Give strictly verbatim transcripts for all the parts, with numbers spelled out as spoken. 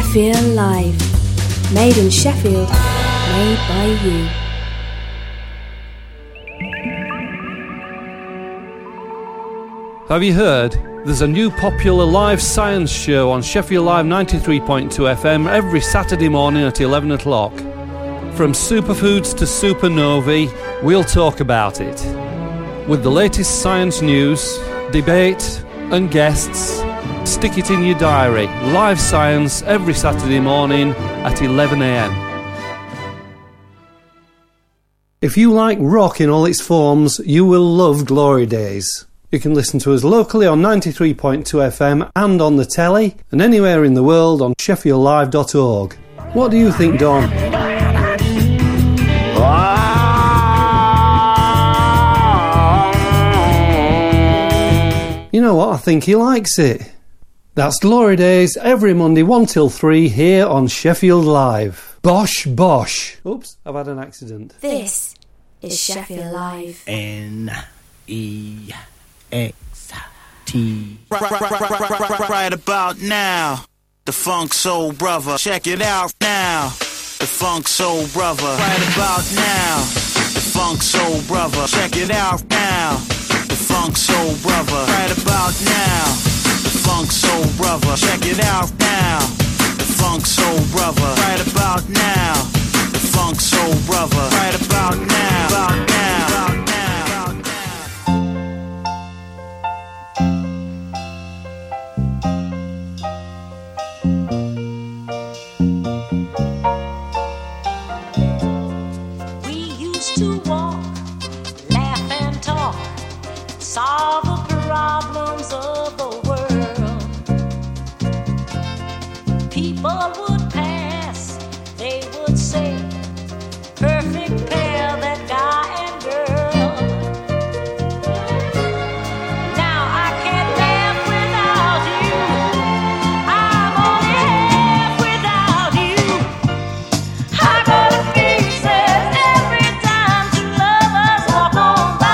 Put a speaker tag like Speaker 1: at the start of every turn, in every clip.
Speaker 1: Sheffield Live. Made in Sheffield, made by you.
Speaker 2: Have you heard? There's a new popular live science show on Sheffield Live ninety-three point two F M every Saturday morning at eleven o'clock. From superfoods to supernovae, we'll talk about it. With the latest science news, debate and guests, stick it in your diary. Live science every Saturday morning at eleven a m. If you like rock in all its forms, you will love Glory Days. You can listen to us locally on ninety-three point two F M and on the telly, and anywhere in the world on sheffield live dot org. What do you think, Don? You know what? I think he likes it. That's Glory Days every Monday one till three here on Sheffield Live. Bosh, bosh. Oops, I've had an accident.
Speaker 1: This is Sheffield Live.
Speaker 3: N E X T. Right, right, right, right, right, right, right about now, the Funk Soul Brother. Check it out now, the Funk Soul Brother. Right about now, the Funk Soul Brother. Check it out now, the Funk Soul Brother. Right about now, the Funk Soul Brother. Check it out now, the Funk Soul Brother. Right about now, the Funk Soul Brother. Right about now, about now, about now.
Speaker 4: Solve the problems of the world. People would pass, they would say, perfect pair, that guy and girl. Now I can't laugh without you, I'm only half without you. I go to pieces every time two lovers walk on by.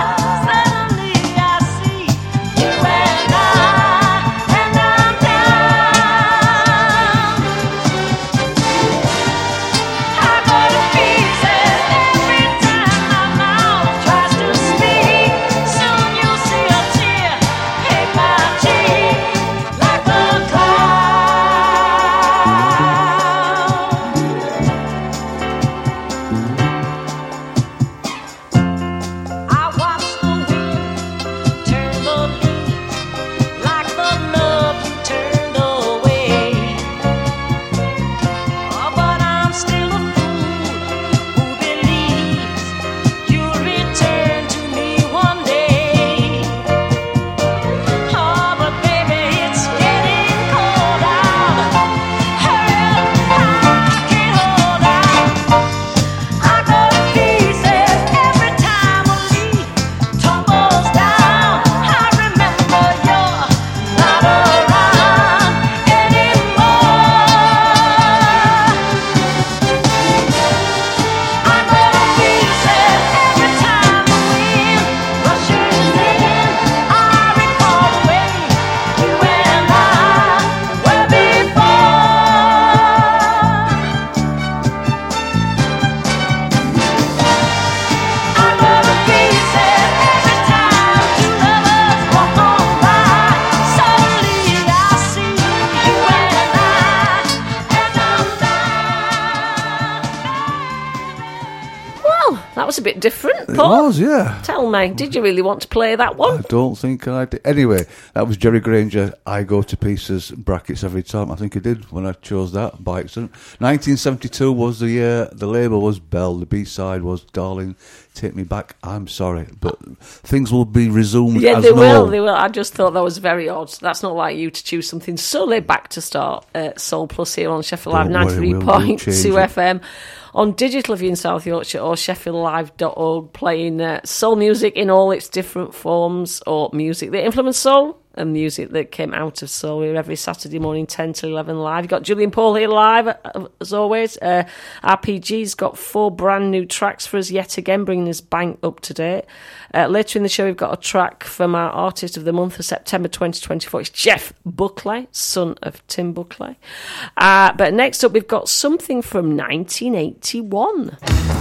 Speaker 5: A bit different,
Speaker 6: It
Speaker 5: Paul.
Speaker 6: was, yeah.
Speaker 5: Tell me, did you really want to play that one?
Speaker 6: I don't think I did. Anyway, that was Jerry Granger, I Go to Pieces, brackets every time. I think I did when I chose that by accident. nineteen seventy-two was the year, the label was Bell, the B-side was Darling, Take Me Back, I'm Sorry. But things will be resumed
Speaker 5: yeah,
Speaker 6: as
Speaker 5: they
Speaker 6: normal.
Speaker 5: will, they will. I just thought that was very odd. That's not like you to choose something so laid back to start uh, Soul Plus here on Sheffield Live ninety-three point two F M. On digital if you're in South Yorkshire, or sheffield live dot org, playing uh, soul music in all its different forms, or music that influenced soul and music that came out of soul. We're every Saturday morning, ten till eleven live. You've got Julian Paul here live, uh, as always. Uh, R P G's got four brand new tracks for us yet again, bringing us bang up to date. Uh, later in the show, we've got a track from our Artist of the Month for September twenty twenty-four. It's Jeff Buckley, son of Tim Buckley. Uh, but next up, we've got something from nineteen eighty-one.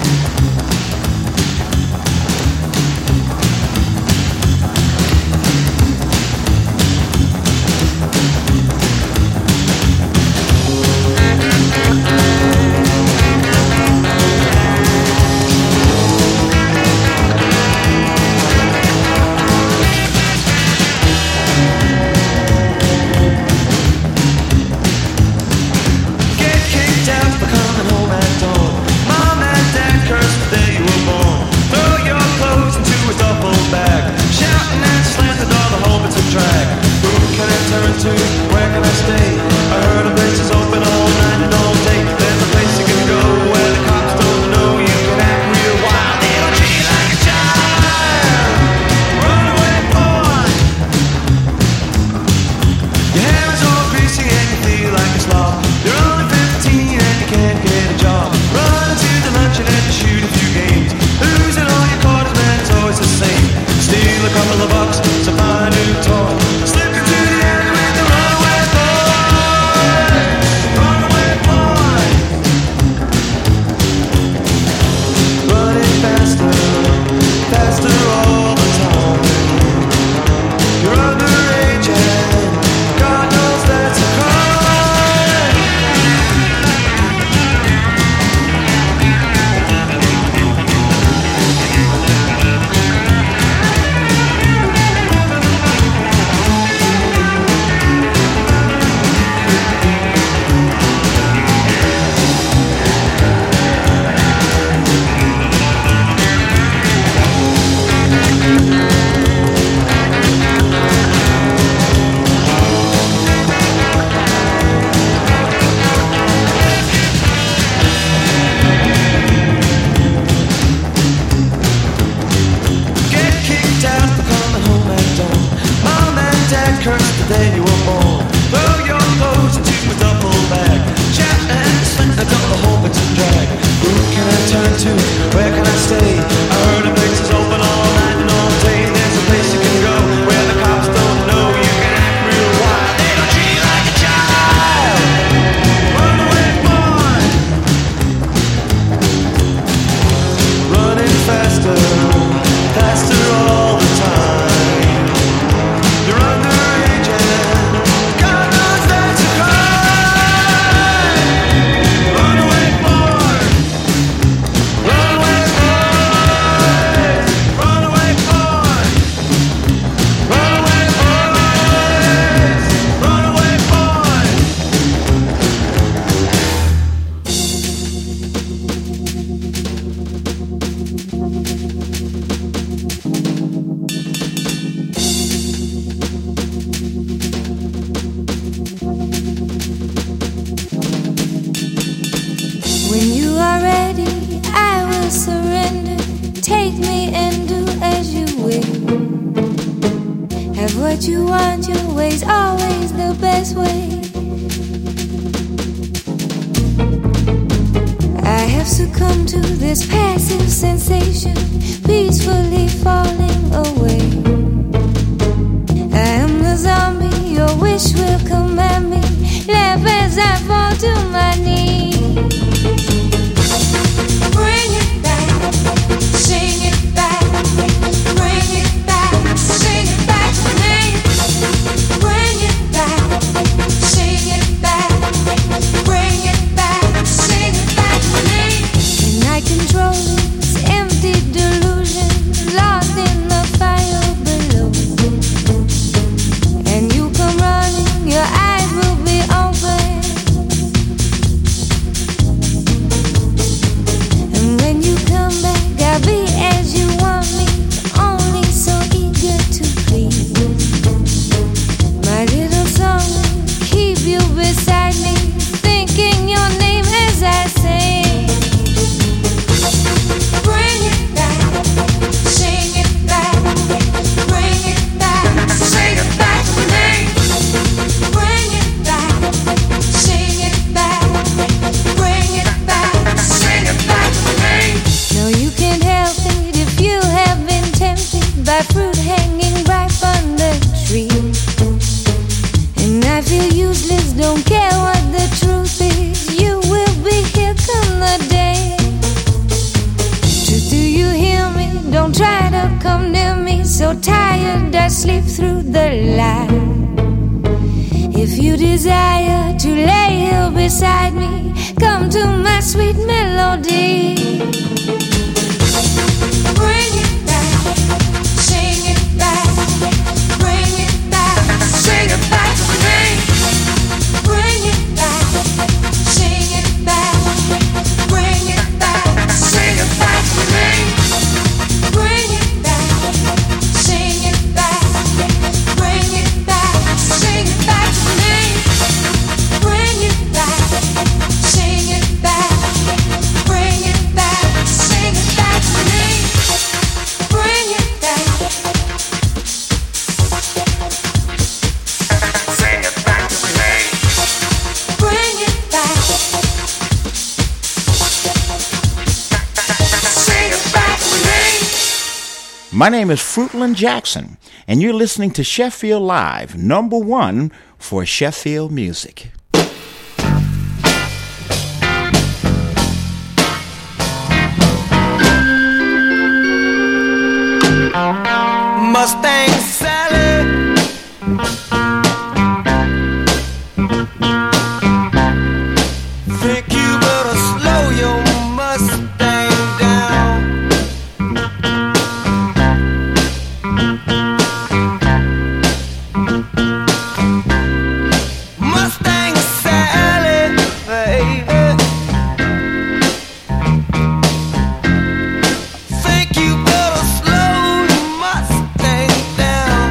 Speaker 7: what you want, your way's always the best way. I have succumbed to this passive sensation, peacefully falling away. I am the zombie, your wish will command me. Laugh as I fall to my knees. Bring it back, sing it back. Bring it back, sing it back to me. Bring it back, sing it back. Bring it back, sing it back to me. Can I control this empty delusion, lost in the fire below? And you come running, your eyes will desire to lay here beside me. Come to my sweet melody. Bring it back, sing it back, bring it back, sing it back to me. Bring it back, sing it back, bring it back, sing it back to me. Bring it back, sing it back, bring it back, sing it back to me. Bring it back, sing it back, bring it back, sing it back to me. Bring it back,
Speaker 3: Sing it back to me.
Speaker 7: bring it back,
Speaker 3: Sing it back to me.
Speaker 8: My name is Fruitland Jackson, and you're listening to Sheffield Live, number one for Sheffield music.
Speaker 3: Mustang Sally. Think you better slow your Mustang down. Mustang Sally, baby. Think you better slow your Mustang down.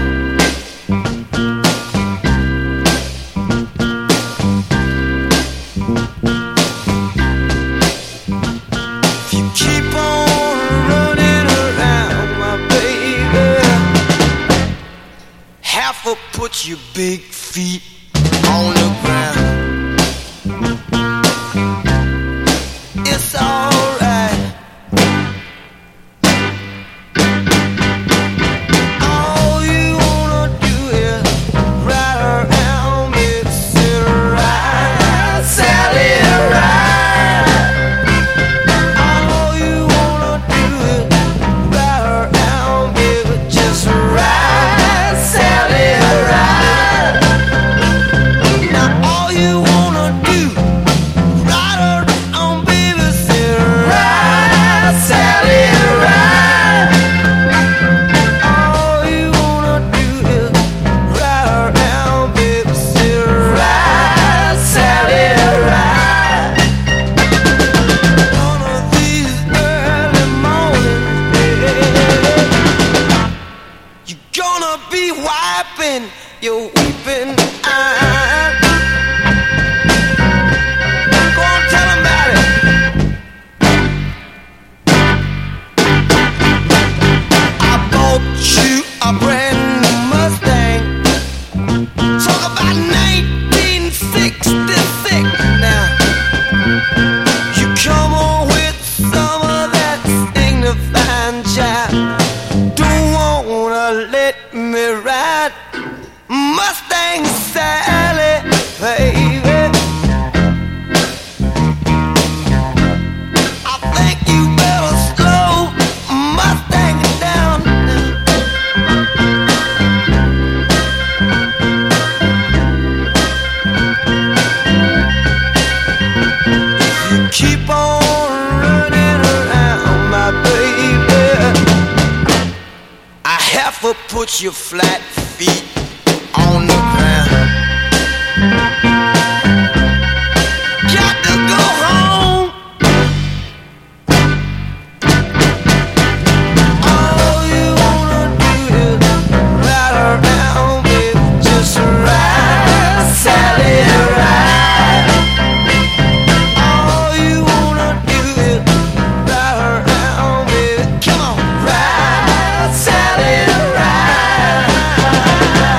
Speaker 3: If you keep on running around, my baby, half a put your big feet on the ground. It's alright. All you wanna do is ride around, baby, sit ride, Sally, ride. All you wanna do is ride around, baby, just ride, Sally, ride. Now all you wanna do, ride around, baby, sit ride, Sally, ride. All you wanna do is ride around, baby, sit ride, Sally, ride. One of these early mornings, baby, you're gonna be wiping your weeping eyes. Go on, tell 'em about it. I bought you a brand new Mustang. Talk about nineteen sixty-six now. You come on with some of that signifying jive. Don't wanna let me ride Mustang Sally, baby. I think you better slow Mustang down. You keep on running around, my baby, I have to put your flat feet on the ground. Got to go home. All you wanna do is ride around, baby, just ride, Sally, ride. All you wanna do is ride around, baby, come on, ride, Sally, ride.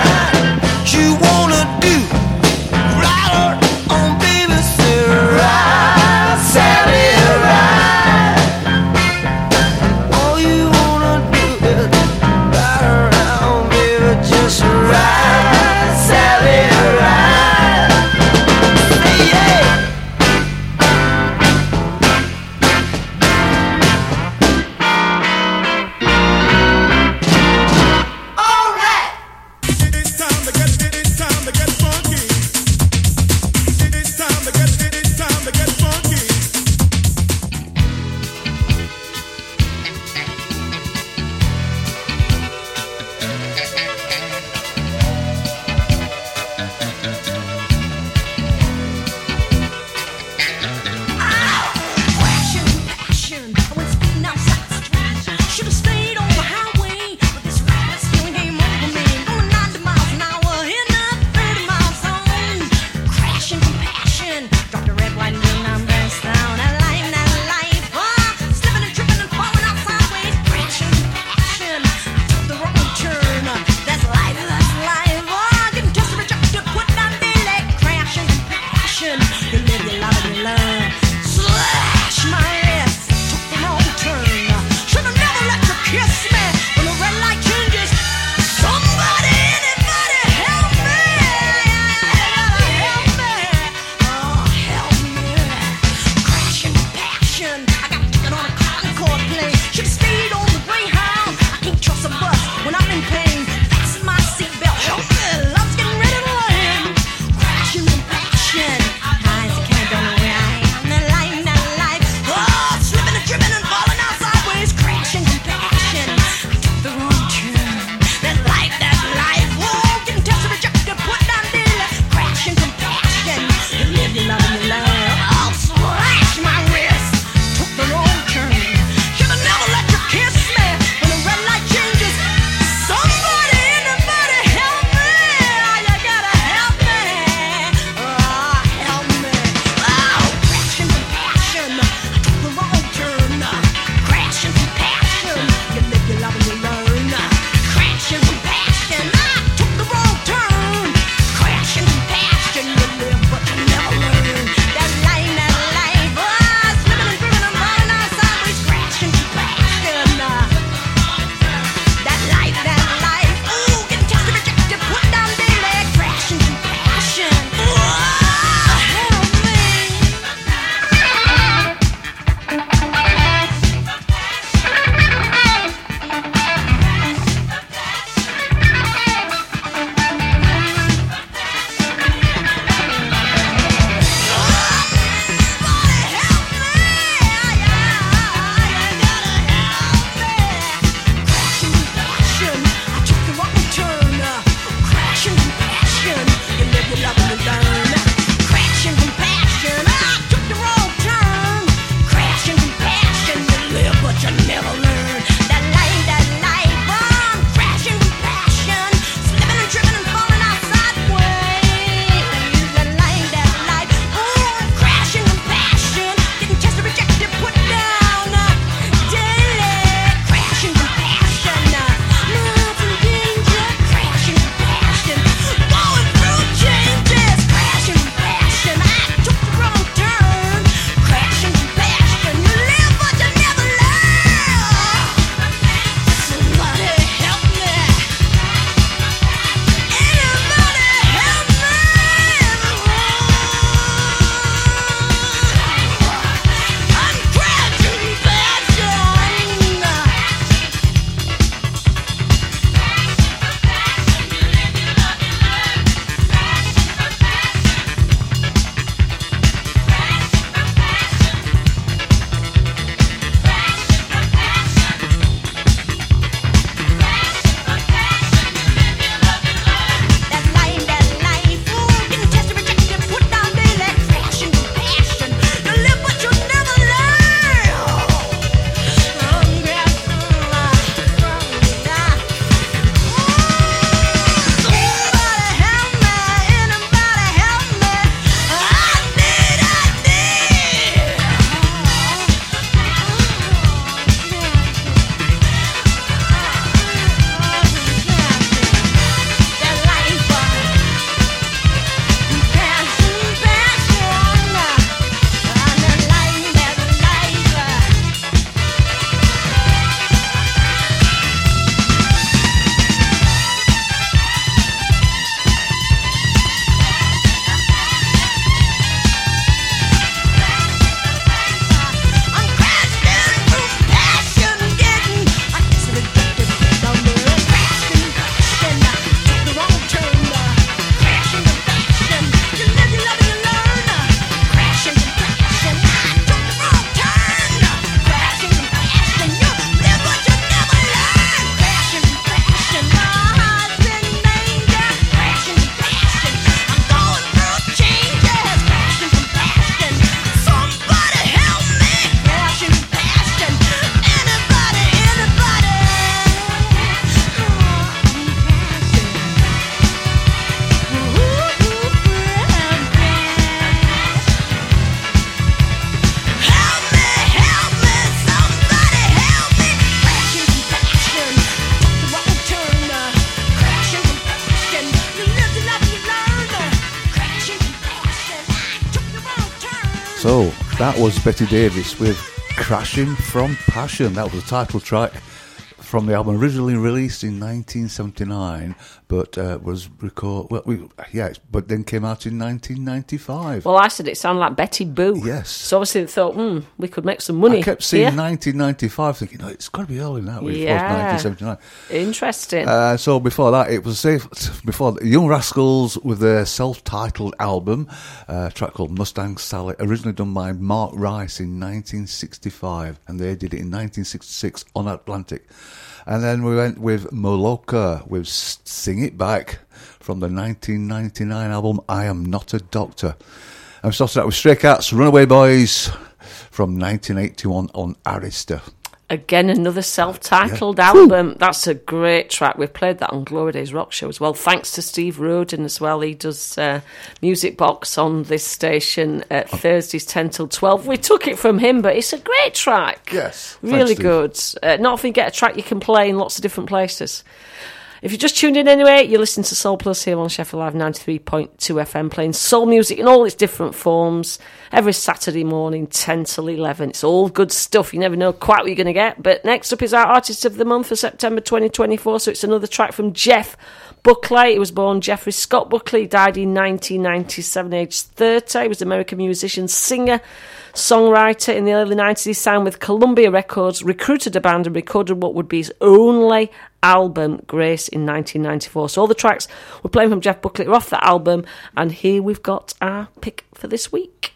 Speaker 6: So that was Betty Davis with Crashing from Passion. That was the title track from the album, originally released in nineteen seventy-nine, but uh, was record. Well, we, yeah, but then came out in nineteen ninety-five.
Speaker 5: Well, I said it sounded like Betty Boo.
Speaker 6: Yes.
Speaker 5: So obviously they thought, hmm, we could make some money.
Speaker 6: I kept seeing
Speaker 5: here.
Speaker 6: nineteen ninety-five, thinking, no, it's got to be earlier than that. When it was
Speaker 5: Yeah.
Speaker 6: nineteen seventy-nine.
Speaker 5: Interesting.
Speaker 6: Uh, so before that, it was safe. Before the Young Rascals with their self-titled album, uh, a track called Mustang Sally, originally done by Mark Rice in nineteen sixty-five, and they did it in nineteen sixty-six on Atlantic. And then we went with Moloka with Sing It Back from the nineteen ninety-nine album I Am Not a Doctor. And we started out with Stray Cats, Runaway Boys from nineteen eighty-one on Arista.
Speaker 5: Again, another self-titled
Speaker 6: Yeah.
Speaker 5: album. That's a great track. We've played that on Glory Days Rock Show as well. Thanks to Steve Roden as well. He does uh, Music Box on this station at Thursdays ten till twelve. We took it from him, but it's a great track.
Speaker 6: Yes.
Speaker 5: Really
Speaker 6: Thanks,
Speaker 5: good. Uh, not often you get a track you can play in lots of different places. If you just tuned in anyway, you're listening to Soul Plus here on Sheffield Live ninety-three point two F M, playing soul music in all its different forms every Saturday morning, ten till eleven. It's all good stuff. You never know quite what you're going to get. But next up is our Artist of the Month for September twenty twenty-four. So it's another track from Jeff Buckley. He was born Jeffrey Scott Buckley. He died in nineteen ninety-seven, aged thirty. He was an American musician, singer, songwriter. In the early nineties, he signed with Columbia Records, recruited a band and recorded what would be his only album, Grace, in nineteen ninety-four. So all the tracks we're playing from Jeff Buckley are off that album, and here we've got our pick for this week.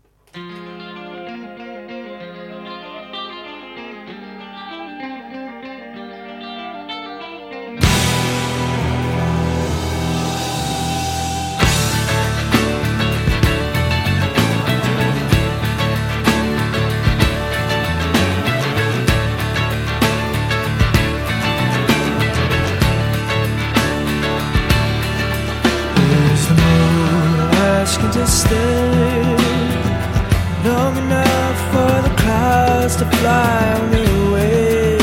Speaker 9: Asking to stay long enough for the clouds to fly me away.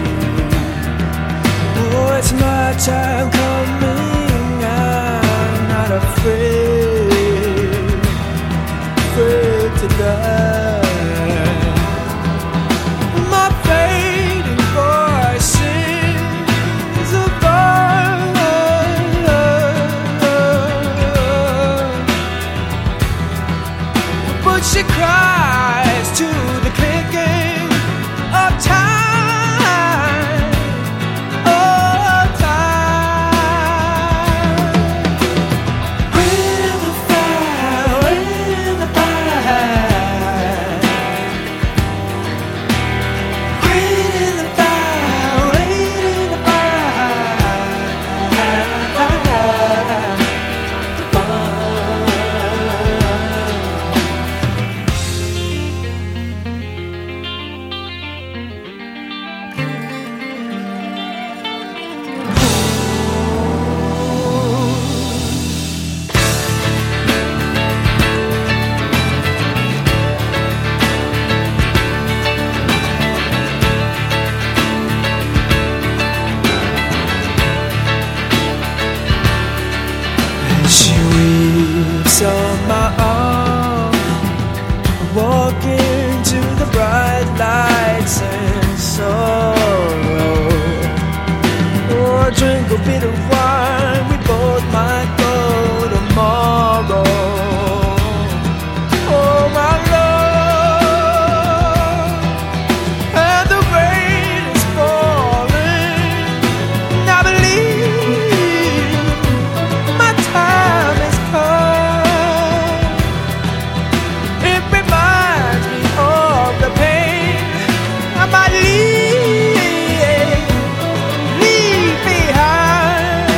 Speaker 9: Oh, it's my time coming. I'm not afraid, afraid to die. My fading voice sings above. She cries to the clicking of time, of time. Waiting in the fire, waiting in the fire, waiting in the fire, waiting in the she weeps on my arm, walking to the bright lights and sorrow. Oh, drink a bit of wine, we both might go tomorrow. Oh, my love, and the rain is falling, and I believe my time has come. It reminds me of the pain I might leave, leave behind.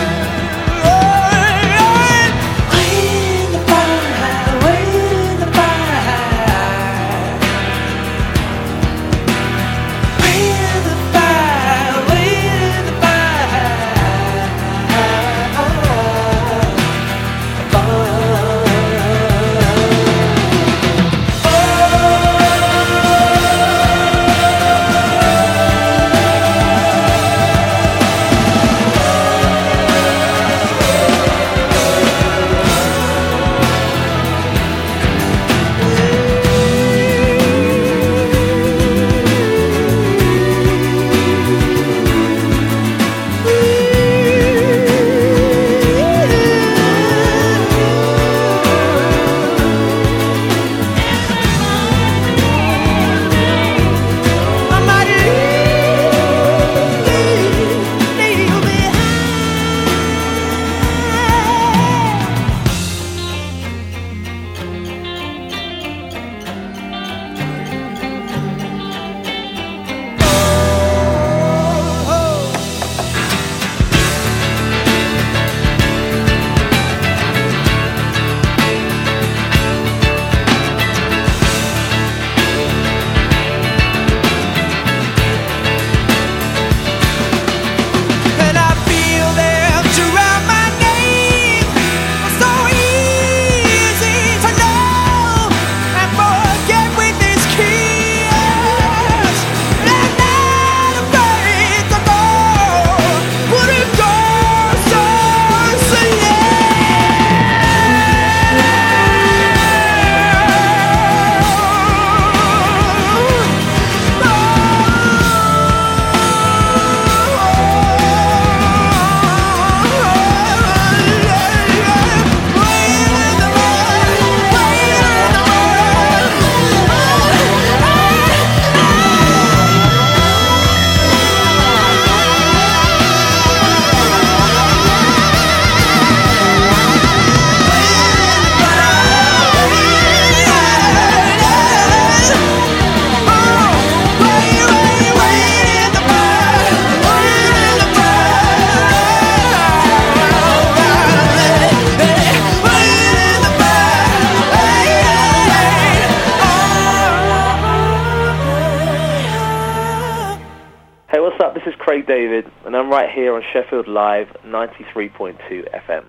Speaker 10: what's up? This is Craig David, and I'm right here on Sheffield Live ninety-three point two F M.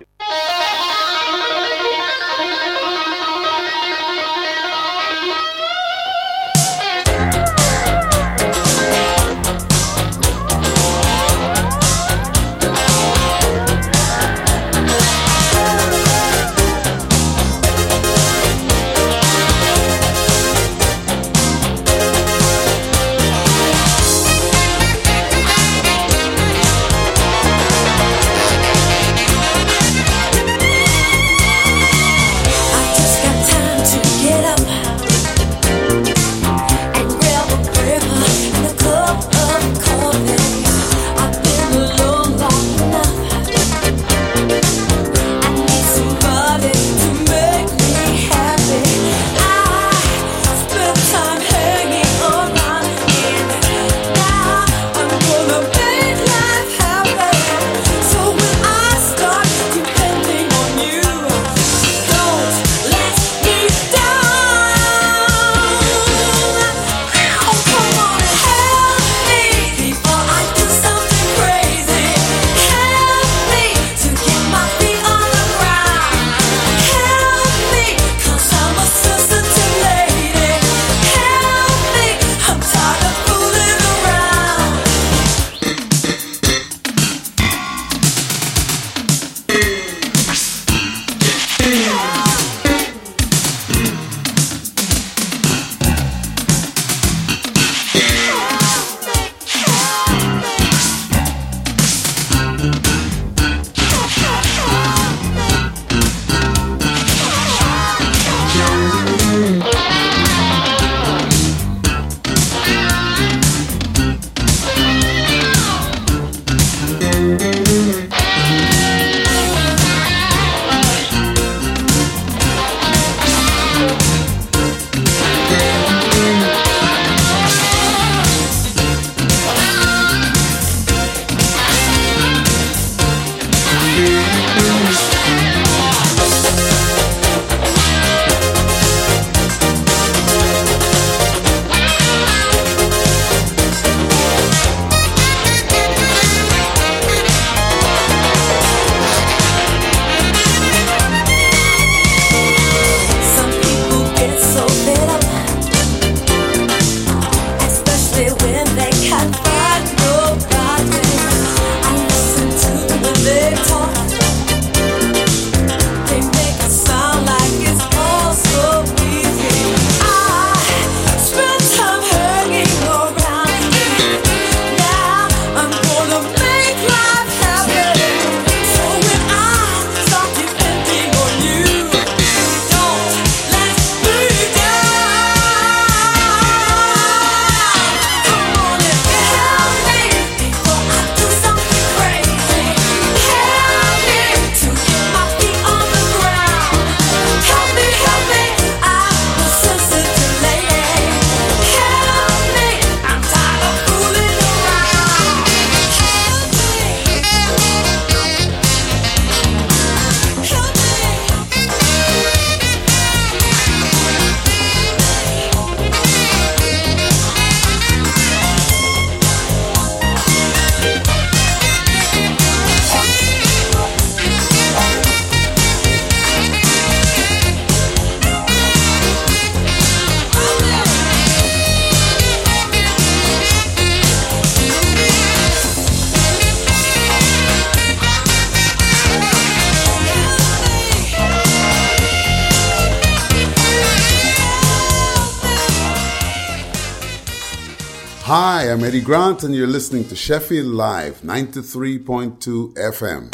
Speaker 11: Hi, I'm Eddie Grant, and you're listening to Sheffield Live, ninety-three point two F M.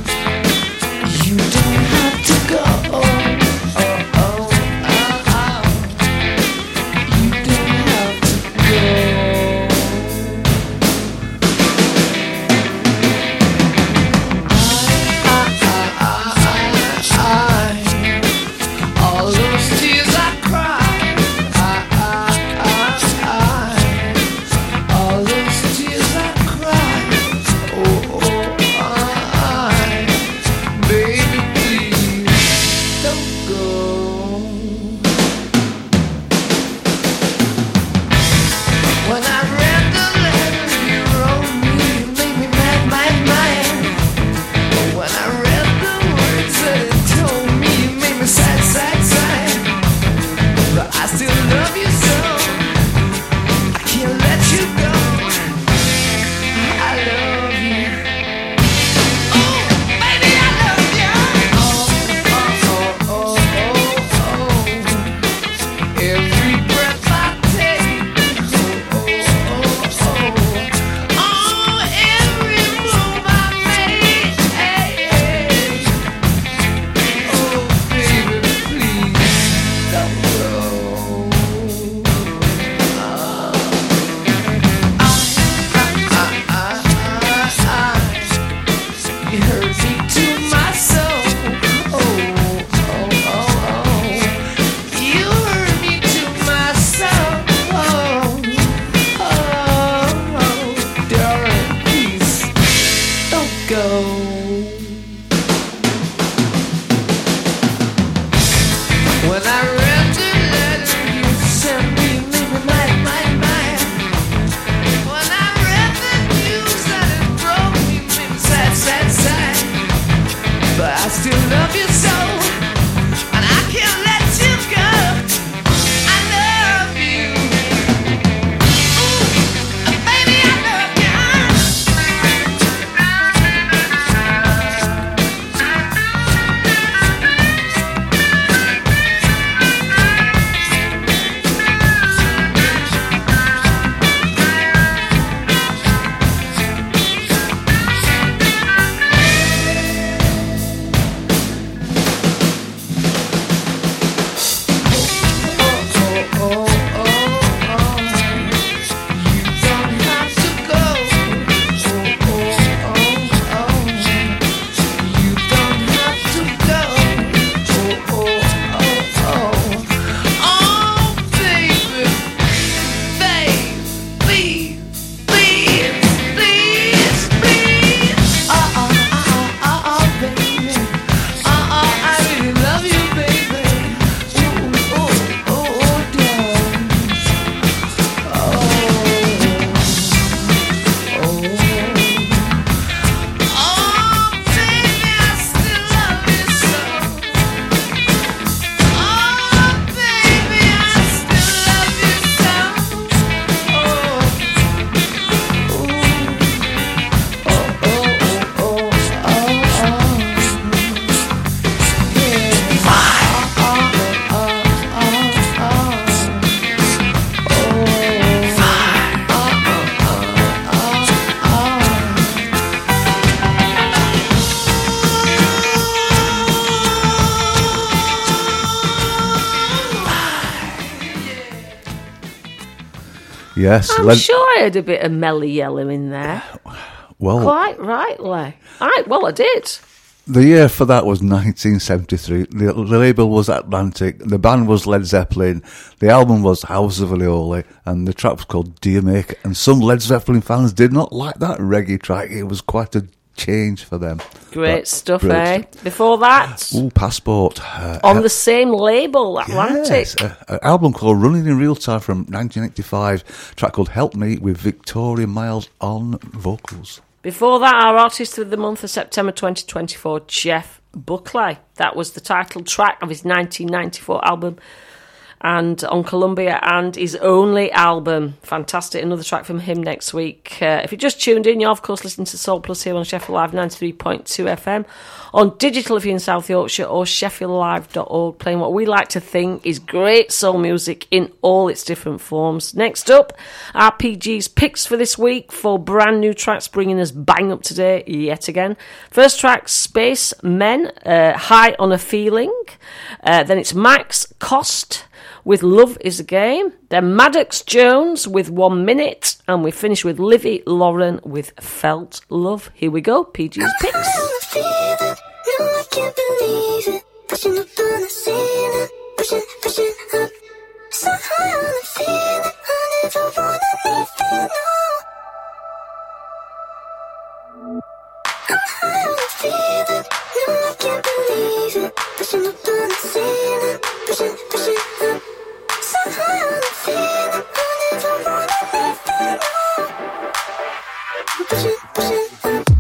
Speaker 7: You don't have to go. Oh, oh, oh, oh.
Speaker 9: go. When I read the letter you sent me, you made me mad, mad, mad. When I read the news that it broke me, you made me sad, sad, sad. But I still love you so, and I can't let you go. I love you. Ooh, baby, I love you.
Speaker 6: Yes,
Speaker 5: I'm
Speaker 6: Led-
Speaker 5: sure I had a bit of Melly Yellow in there.
Speaker 6: well,
Speaker 5: Quite rightly. I, well, I did.
Speaker 6: the year for that was nineteen seventy-three. The, the label was Atlantic. The band was Led Zeppelin. The album was House of Aioli, and the track was called Dear Make. And some Led Zeppelin fans did not like that reggae track. It was quite a change for them.
Speaker 5: Great
Speaker 6: But
Speaker 5: stuff,
Speaker 6: brilliant.
Speaker 5: eh? Before that,
Speaker 6: Ooh, Passport. Uh,
Speaker 5: on
Speaker 6: uh,
Speaker 5: the same label, Atlantic.
Speaker 6: Yes, a- an album called Running in Real Time from nineteen eighty-five. Track called Help Me with Victoria Miles on vocals.
Speaker 5: Before that, our artist of the month of September twenty twenty-four, Jeff Buckley. That was the title track of his nineteen ninety-four album, and on Columbia, and his only album. Fantastic. Another track from him next week. Uh, if you just tuned in, you're of course listening to Soul Plus here on Sheffield Live ninety-three point two F M, on digital if you're in South Yorkshire, or sheffield live dot org, playing what we like to think is great soul music in all its different forms. Next up, R P G's picks for this week for brand new tracks, bringing us bang up to date yet again. First track, Space Men, uh, High on a Feeling. Uh, then it's Max Cost with Love is a Game. Then Maddox Jones with One Minute. And we finish with Livy Lauren with Felt Love. Here we go, P G's picks.
Speaker 7: No, I can't believe it. Pushing up on the ceiling, pushing, pushing up. So high on the feeling, I never wanna leave it, no. I'm high on the feeling, no, I can't believe it. Pushing up on the ceiling, pushing, pushing up. So high on the feeling, I never wanna leave it, no. Pushing, pushing up.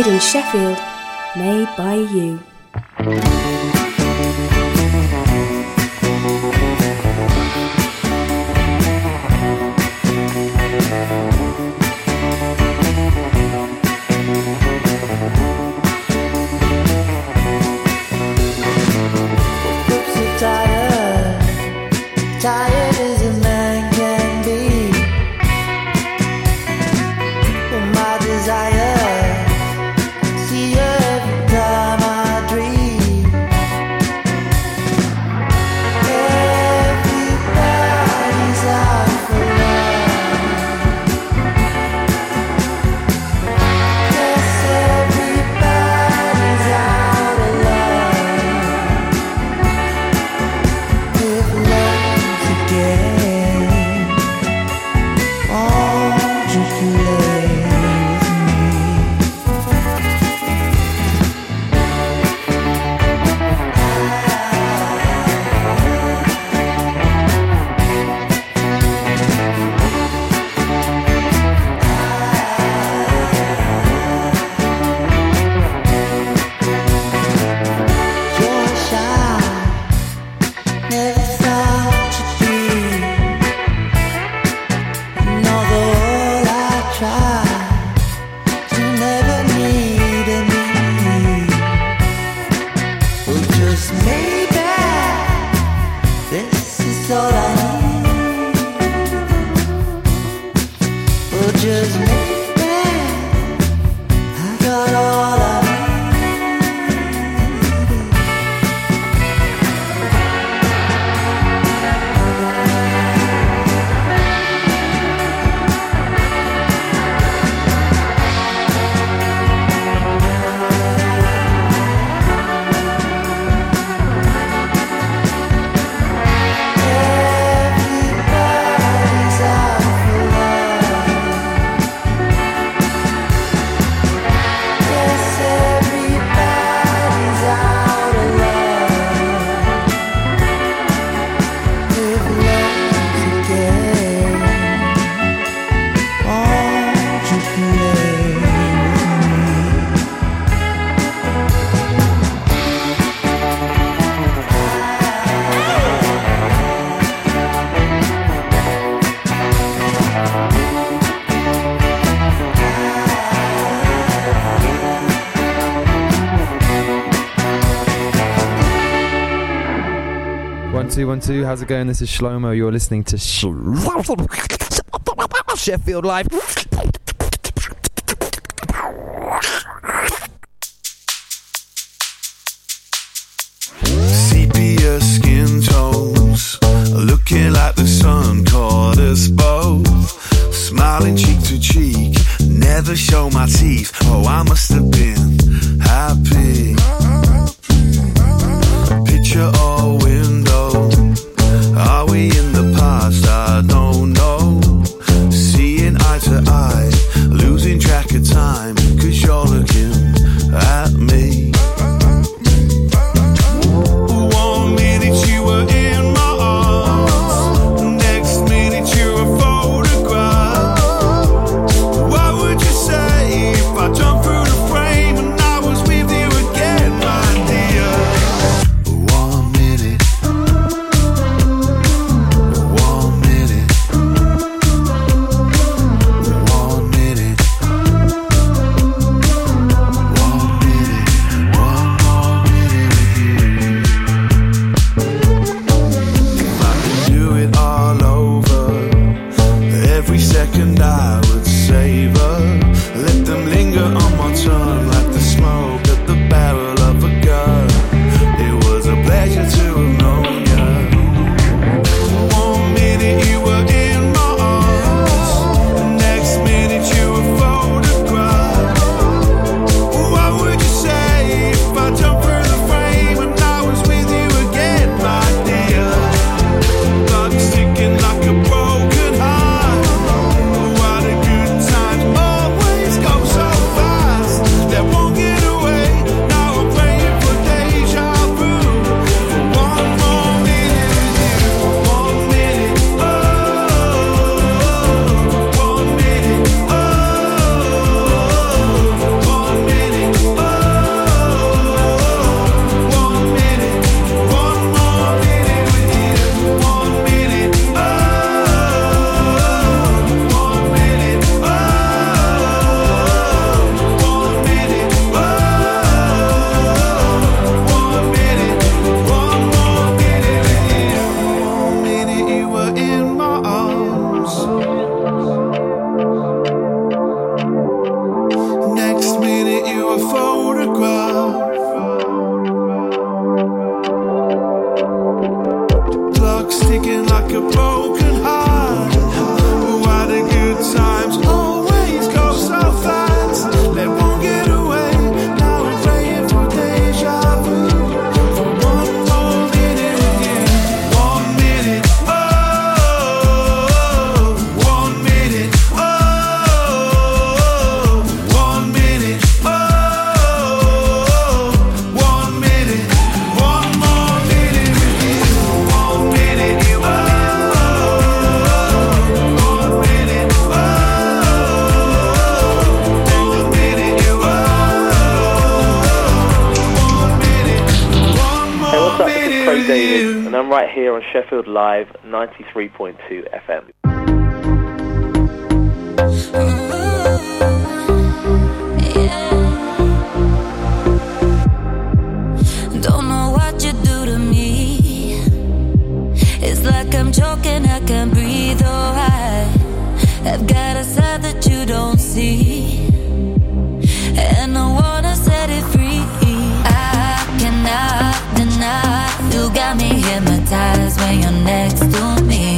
Speaker 1: Made in Sheffield, made by you.
Speaker 9: Tired as a man can be. Oh, my desire, see you every time I dream. Everybody's out for love. Yes, everybody's out of love. If love again, won't you play with me? You're shy, never thought you'd be. And although I try to never need me, well, just maybe this is all I need. Well, just maybe I got all I need. Everybody's out for love. Yes, everybody's out of love. If love's again, won't you play with me?
Speaker 12: One two one two. How's it going? This is Shlomo. You're listening to Sh- Sheffield Live.
Speaker 13: Sepia skin tones, looking like the sun caught us both. Smiling cheek to cheek, never show my teeth. Oh, I must have been happy. Picture or window, are we in the past? I don't know. Seeing eye to eye, losing track of time, 'cause you're looking at me. One minute you were in my arms, next minute you're a photograph. What would you say if I jumped through the a broken heart. Why the good times always go so fast? They won't get away. Now we're praying for deja vu. For one more minute again. One minute, oh, one minute, oh, one minute, oh, one minute, one more minute again. One minute, oh, one minute, oh, one minute, oh, one minute, one
Speaker 10: Hey,
Speaker 13: more
Speaker 10: what's up? This is Craig
Speaker 13: minute.
Speaker 10: David, and I'm right here on Sheffield Live ninety-three point two F M.
Speaker 7: Don't know what you do to me. It's like I'm choking, I can't breathe. Oh, I have got a side that you don't see, and I wanna set it free. I cannot deny you got me hypnotized when you're next to me.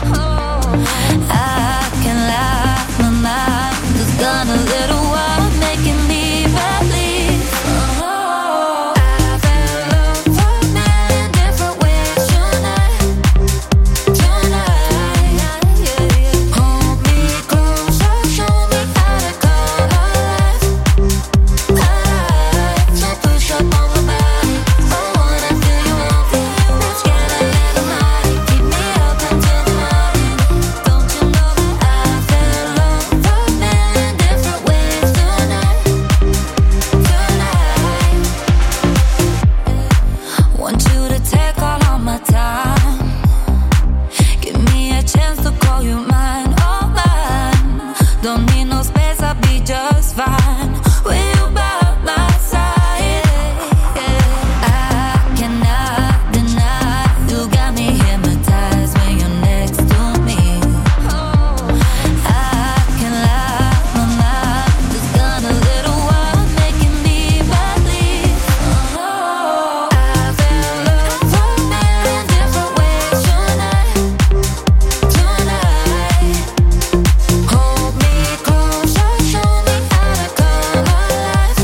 Speaker 7: I can lie, my mind has gone a little wild, making me believe. Oh, I fell in love for a million different ways tonight, tonight. Hold me closer, show me how to come alive, alive. So push up on my body, I wanna feel you want me. Let's get a little naughty, keep me up until the morning. Don't you know that I fell in love for a million different ways tonight, tonight. Want you to take all of my time. Give me a chance to call you mine, oh mine. Don't need no space, I'll be just fine with you by my side. I cannot deny you got me hypnotized when you're next to me. I can lie, my mind has gone a little wild, making me believe. Oh, I fell in love for a million different ways tonight, tonight. Hold me closer, show me how to come alive,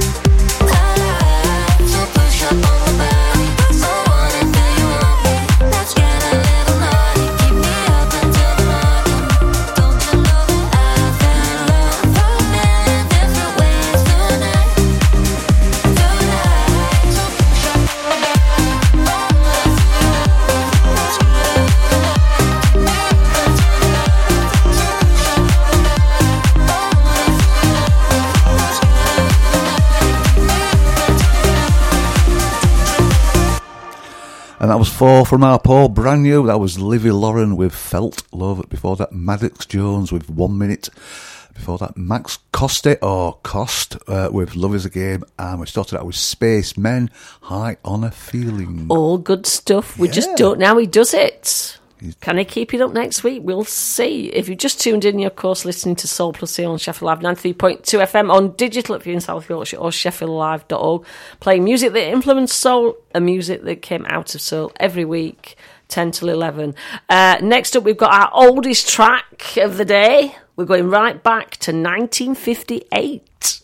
Speaker 7: alive. So push up on my body, I wanna feel you want me. Let's get a little naughty, keep me up until the morning. Don't you know that I fell in love for a million different ways tonight, tonight. So push up on my
Speaker 6: And that was four from our Paul, brand new. That was Livy Lauren with Felt Love. Before that, Maddox Jones with One Minute. Before that, Max Coste, or Cost, uh, with Love Is a Game. And we started out with Spacemen, High on a Feeling.
Speaker 5: All good stuff. We just don't know how he does it. Can he keep it up next week? We'll see. If you've just tuned in, you're of course listening to Soul Plus here on Sheffield Live ninety-three point two F M on digital if you're in South Yorkshire, or sheffield live dot org, playing music that influenced soul and music that came out of soul every week, ten till eleven. Uh, next up, we've got our oldest track of the day. We're going right back to nineteen fifty-eight.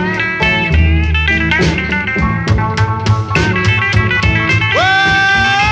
Speaker 13: Well,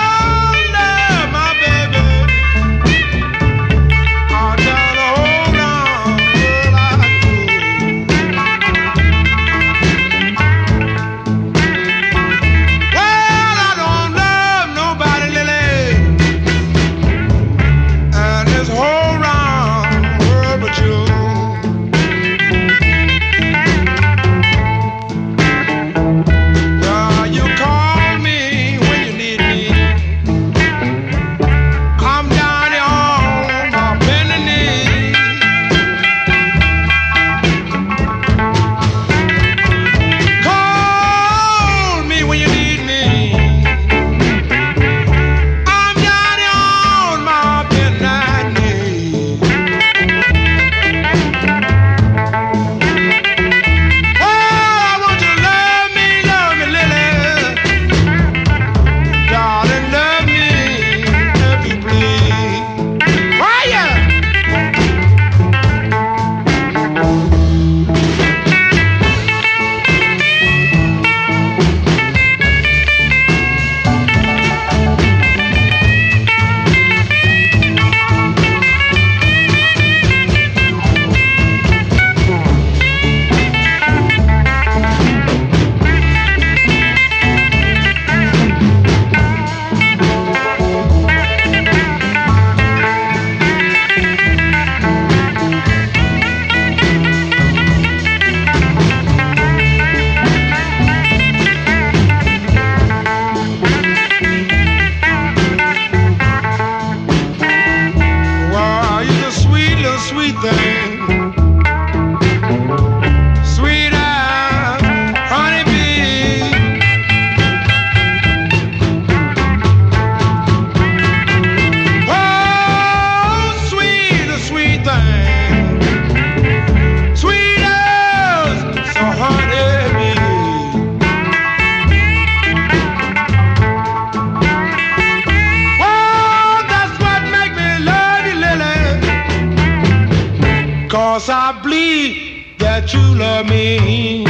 Speaker 14: that you love me.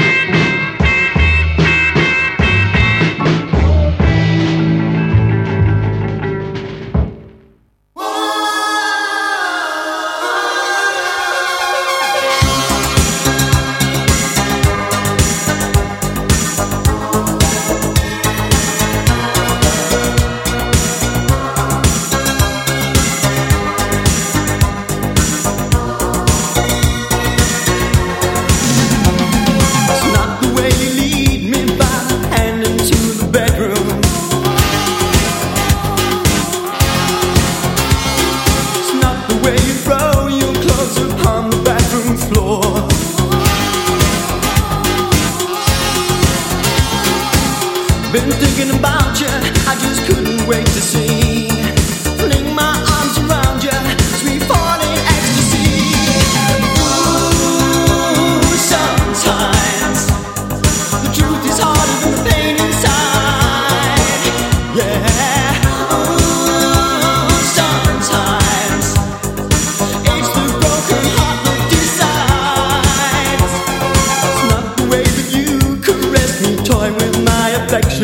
Speaker 9: Been thinking about you, I just couldn't wait to see. Fling my arms around you, sweet falling ecstasy. Ooh, sometimes the truth is harder than the pain inside. Yeah. Ooh, sometimes it's the broken heart that decides. It's not the way that you caress me, toy with my affection.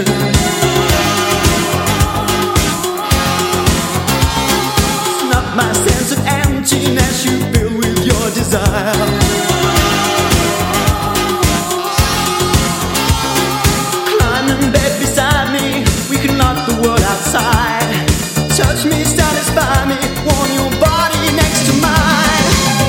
Speaker 9: It's not my sense of emptiness you fill with your desire. Climb in bed beside me, we can knock the world outside. Touch me, satisfy me, warm your body next to mine.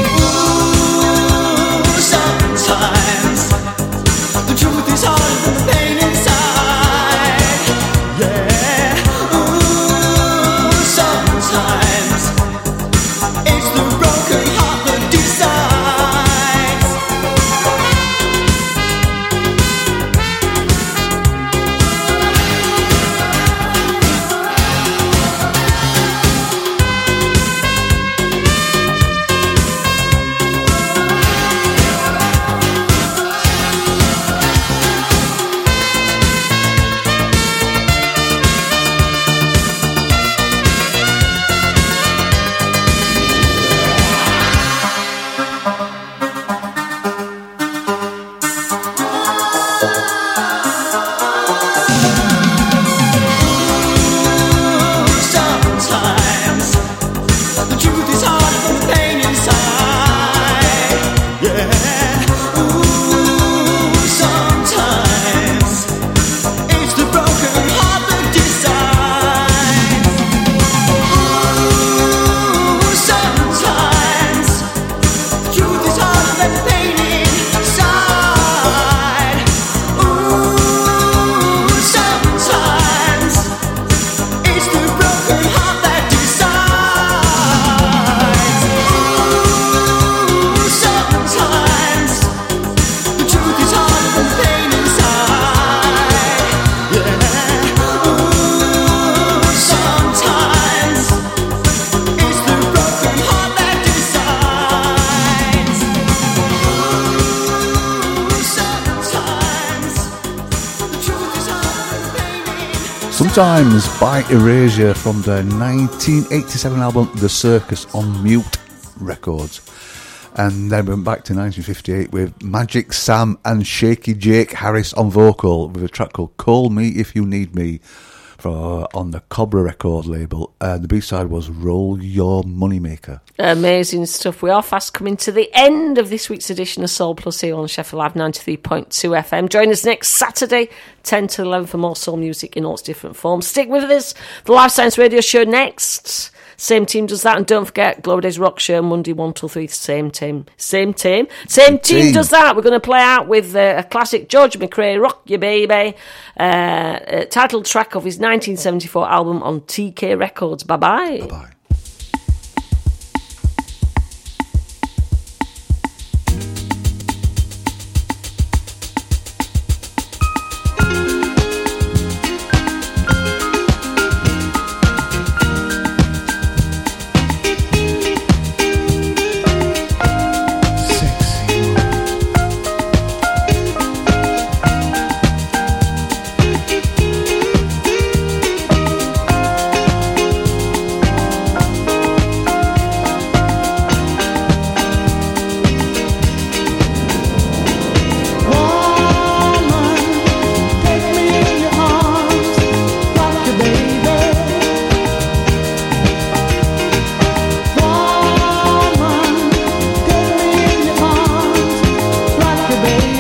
Speaker 9: Ooh, sometimes the truth is harder than the pain inside. Yeah. Ooh, sometimes it's the broken heart that decides. Sometimes the truth is harder than the pain inside. Yeah. Ooh, sometimes it's the broken heart that decides. Ooh, sometimes the truth is harder than the pain inside. Ooh, sometimes it's the broken heart that decides. Ooh, sometimes the truth is harder than the pain inside. Yeah. Ooh, sometimes it's the broken heart that decides. Ooh, sometimes the truth is harder than the pain inside.
Speaker 6: Sometimes by Erasure from their nineteen eighty-seven album The Circus on Mute Records. And then we went back to nineteen fifty-eight with Magic Sam and Shaky Jake Harris on vocal with a track called Call Me If You Need Me for, on the Cobra record label. Uh, the B-side was Roll Your Moneymaker.
Speaker 5: Amazing stuff. We are fast coming to the end of this week's edition of Soul Plus here on Sheffield Live ninety-three point two F M. Join us next Saturday, ten to eleven, for more soul music in all its different forms. Stick with us. The Live Science Radio Show next. Same team does that. And don't forget, Glory Days Rock Show, Monday one till three. Same team. Same team. Same team,
Speaker 6: Team.
Speaker 5: does that. We're going to play out with uh, a classic George McRae, Rock You Baby, uh, uh, titled track of his nineteen seventy-four album on T K Records. Bye-bye.
Speaker 6: Bye-bye.
Speaker 9: Ooh, baby.